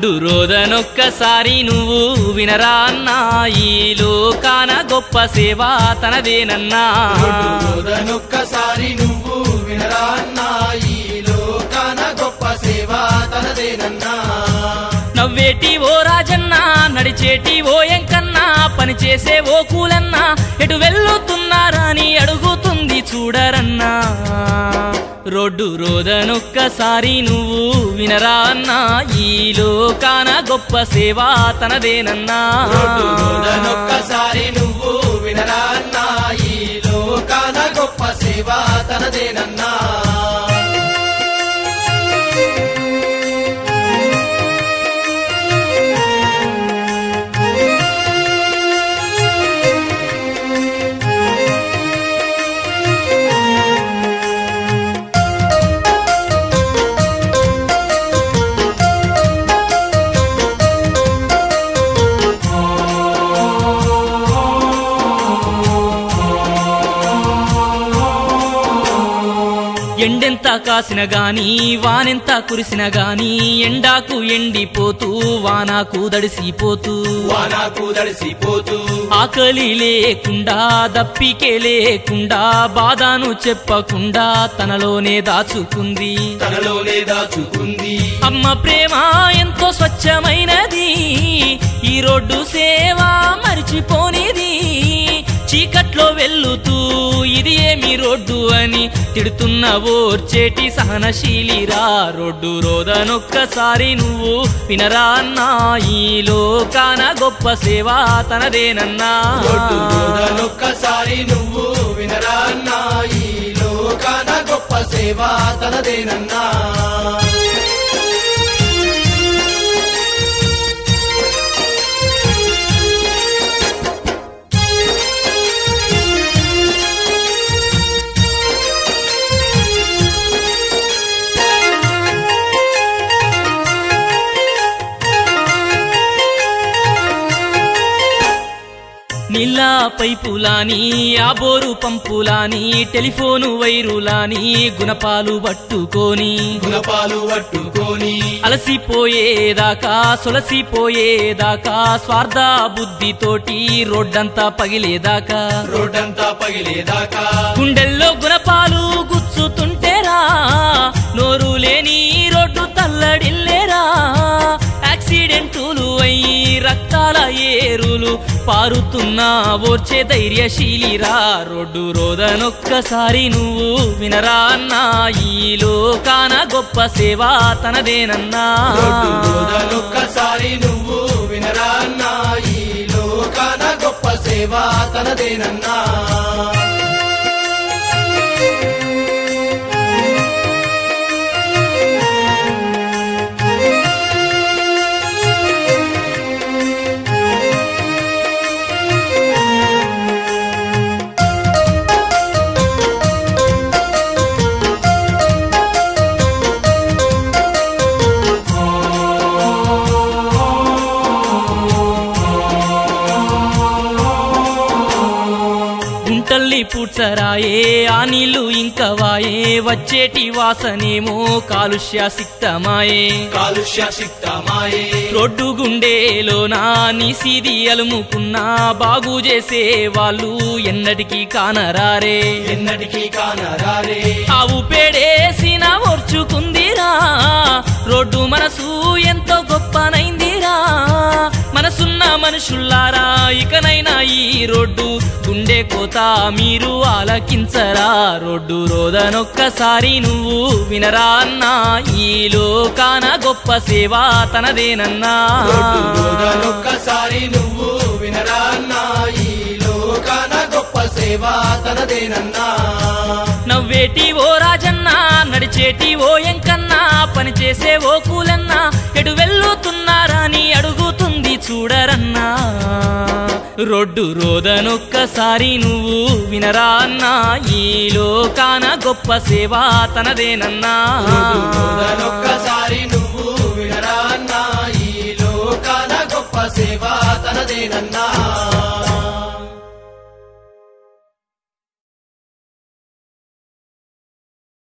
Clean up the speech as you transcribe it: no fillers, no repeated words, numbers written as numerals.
రొడ్డు రోదనొక్కసారి నువ్వు వినరా అన్నా, ఈ లోకాన గొప్ప సేవ తనదేనన్నా. రొడ్డు రోదనొక్కసారి నువ్వు వినరా అన్నా, ఈ లోకాన గొప్ప సేవ తనదేనన్నా. నవ్వేటి ఓ రాజన్నా, నడిచేటి ఓ ఎంకన్నా, పని చేసే ఓ కూలన్నా, ఎటు వెళ్ళుతున్నారా అని అడుగుతుంది చూడరన్నా. రొడ్డు రోదనొక్కసారి నువ్వు వినరా అన్నా, ఈ లోకాన గొప్ప సేవ తనదేనన్నా. రొడ్డు రోదనొక్కసారి నువ్వు వినరా అన్నా, ఈ లోకాన గొప్ప సేవ తనదేనన్నా. ఎండెంత కాసిన గాని వానెంత కురిసిన గాని, ఎండాకు ఎండిపోతూ వానాకు దడిసిపోతూ, వానాకు దడిసిపోతూ, ఆకలి లేకుండా దప్పికే లేకుండా, బాధను చెప్పకుండా తనలోనే దాచుకుంది, తనలోనే దాచుకుంది. అమ్మ ప్రేమ ఎంతో స్వచ్ఛమైనది, ఈ రోడ్డు సేవ మరిచిపోనిది. చీకట్లో వెళ్లుతూ ఇది ఏమి రోడ్డు అని తిడుతున్న ఓర్చేటి సహనశీలిరా. రొడ్డు రోదనొక్కసారి నువ్వు వినరా అన్నా, ఈ లోకాన గొప్ప సేవ తనదేనన్నా. రొడ్డు రోదనొక్కసారి నువ్వు వినరా అన్నా, ఈ లోకాన గొప్ప సేవ తనదేనన్నా. నీళ్ళ పైపులాని, ఆ బోరు పంపులాని, టెలిఫోను వైరులాని, గుణపాలు పట్టుకొని గుణపాలు పట్టుకొని, అలసిపోయేదాకా సొలసిపోయేదాకా, స్వార్థ బుద్ధితోటి రోడ్డంతా పగిలేదాకా, రోడ్డంతా పగిలేదాకా, గుండెల్లో గుణపాలు గుచ్చుతుంటేరా, నోరు లేని రోడ్డు తల్లడిల్లేరా. యాక్సిడెంటులు అయి రక్తాల ఏరులు పారుతున్నా ఓర్చే ధైర్యశీలిరా. రొడ్డు రోదనొక్కసారి నువ్వు వినరా అన్నా, ఈ లోకాన గొప్ప సేవ తనదేనన్నా. రొడ్డు రోదనొక్కసారి నువ్వు వినరా అన్నా, ఈ లోకాన గొప్ప సేవ తనదేనన్నా. గుంటల్లి పూడ్చరాయే ఆ నీళ్లు ఇంకా వాయే, వచ్చేటి వాసనేమో కాలుష్య సిక్తమాయే, కాలుష్య సిక్తమాయే. రోడ్డు గుండేలోనా నీసిది అలుముకున్నా, బాగు చేసే వాళ్ళు ఎన్నటికీ కానరారే, ఎన్నటికీ కానరారే. ఆవు పేడేసిన ఓర్చుకుందిరా, రోడ్డు మనసు ఎంతో గొప్పనైందిరా. మనసున్న మనుషుల్లారా, ఇకనైనా ఈ రోడ్డు గుండె కోత మీరు ఆలకించరా. రొడ్డు రోదనొక్కసారి నువ్వు వినరా అన్నా, ఈ లోకాన గొప్ప సేవ తనదేనన్నా. రొడ్డు రోదనొక్కసారి నువ్వు వినరా అన్నా, ఈ లోకాన గొప్ప సేవ తనదేనన్నా. నవ్వేటి ఓ రాజన్నా, నడిచేటి ఓ ఎంకన్నా, పని చేసే ఓ కూలన్నా, ఎటు వెళ్ళుతున్నారా అని అడుగుతుంది చూడరన్నా. రొడ్డు రోదనొక్కసారి నువ్వు వినరా అన్నా, ఈ లోకాన గొప్ప సేవ తనదేనన్నా. రొడ్డు రోదనొక్కసారి నువ్వు వినరా అన్నా, ఈ లోకాన గొప్ప సేవ తనదేనన్నా.